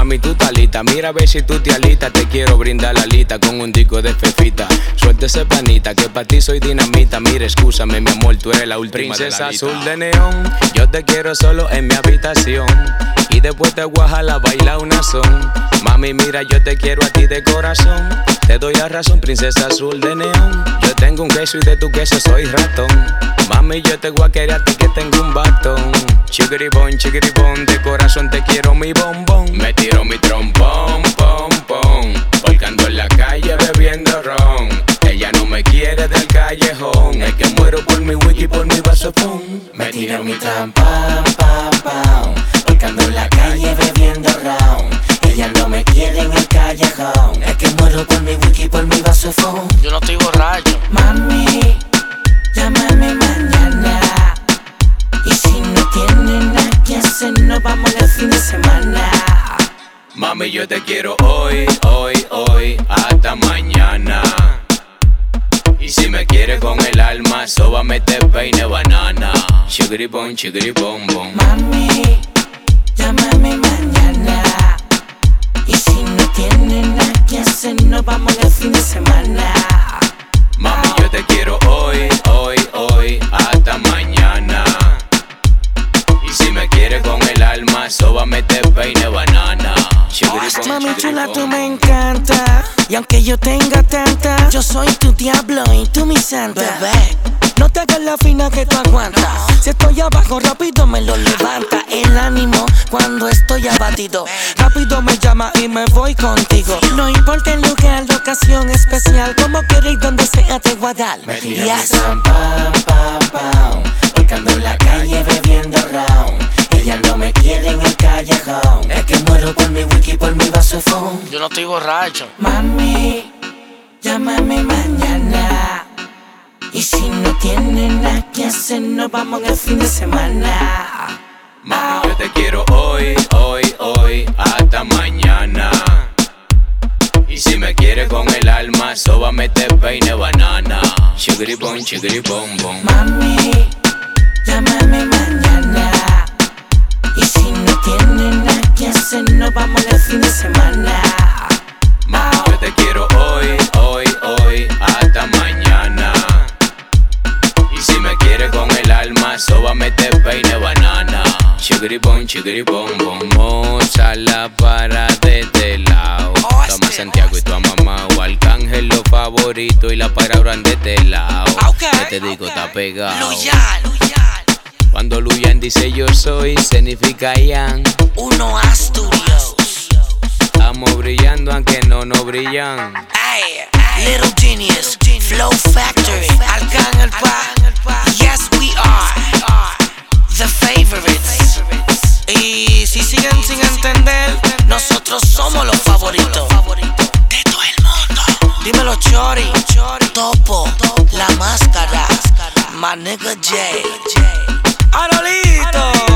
Mami, tú talita, mira a ver si tú te alitas. Te quiero brindar la alita con un disco de fefita. Suelta ese panita, que pa' ti soy dinamita. Mira, escúchame, mi amor, tú eres la última princesa azul de neón. Yo te quiero solo en mi habitación y después te voy a jalar, baila una son. Mami, mira, yo te quiero a ti de corazón. Te doy la razón, princesa azul de neón. Yo tengo un queso y de tu queso soy ratón. Mami, yo te voy a querer a ti que tengo un batón. Chiquiribón, de corazón te quiero mi bombón. Me tiro mi trompón, pom, pom, porque ando en la calle bebiendo ron. Ella no me quiere del callejón. Es que muero por mi wiki, por mi vaso pum. Me tiro mi trampam, pam, pam, porque ando en la calle bebiendo ron. Ella no me quiere en el callejón. Es que muero por mi wiki, por mi vaso fun. Yo no estoy borracho. Mami, llámame mañana. Y si no tienes nada que hacer, nos vamos el fin de semana. Mami, yo te quiero hoy, hasta mañana. Y si me quieres con el alma, sóbame te peine banana. Chiquiribón, bom. Mami, llámame mañana. Y si no tienes nada que hacer, nos vamos el fin de semana. Mami, yo te quiero hoy, hasta mañana. Y si me quieres con el alma, sóbame te peine banana. Mami chula, tú me encanta. Y aunque yo tenga tanta, yo soy tu diablo y tú mi santa. Bebé, no te hagas la fina que tú aguantas. Si estoy abajo, rápido me lo levanta. El ánimo cuando estoy abatido. Rápido me llama y me voy contigo. No importa el lugar, la ocasión especial. Como quiera y donde sea te voy a dar. Me tiro mi pam, pam, porque ando en la calle bebiendo round. Ella no me quiere en el callejón. Es que muero por mi wiki, por mi vaso fun. Yo no estoy borracho. Mami, llámame mañana. Y si no tienes nada que hacer, nos vamos el fin de semana. Mami, yo te quiero hoy, hasta mañana. Y si me quieres con el alma, sóbame te peine banana. Chiquiribón, bom. Mami, llámame mañana. Y si no tienes nada que hacer, nos vamos el fin de semana. Mami, yo te quiero hoy, hasta mañana. Y si me quieres con el alma, sóbame te peine banana. Chiquiribón, bom. Mozala para de este lado. Toma Santiago y tu mamá o Arcángel lo favorito. Y la palabra de este lado. Que te digo, está pegado. Cuando Luyan dice yo soy, significa Ian. Uno Asturias. Estamos brillando aunque no brillan. Ay, Little Genius, Flow Factory, Arcángel Pa. Yes, we are the favorites. Y si siguen sin entender, nosotros somos los favoritos de todo el mundo. Dímelo, Chori, Topo, La Máscara, my nigga Jay. Arolito.